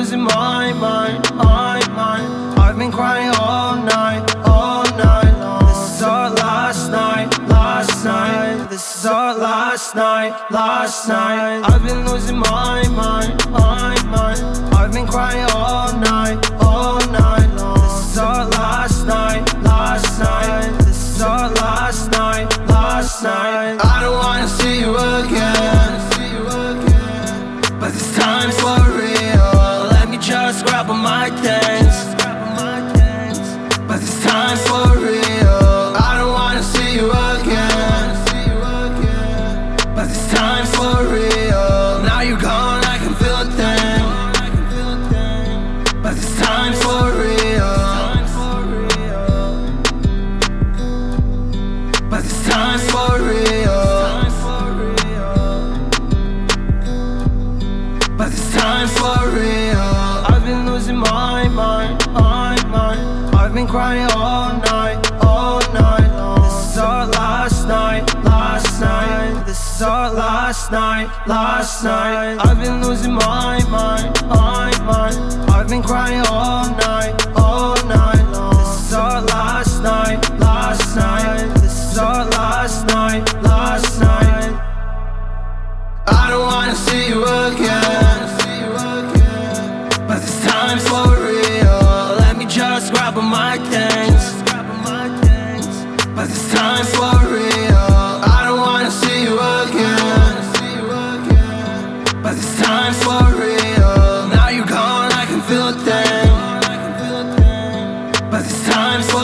losing my mind. I've been crying all night long. This is our last night. This is our last night. I've been losing my mind. I've been crying all night long. This is our last night. This is our last night. I don't wanna see you again, but this time's for real. Let me just grab on my things, but this time's for real. I don't wanna see you again, but this time's for real. Now you're gone, I can feel a thing, but this time's for real. But this time's for real. But this time's for real. I've been losing my mind. I've been crying all night long. This is our last night. This is our last night. I've been losing my mind. I've been crying all night long. This is our last night. This is our last night. I don't wanna see you again, but this time's for real. Let me just grab on my things, but this time's for real. I don't wanna see you again, but this time's for real. Now you're gone, I can feel a thing, but this time's for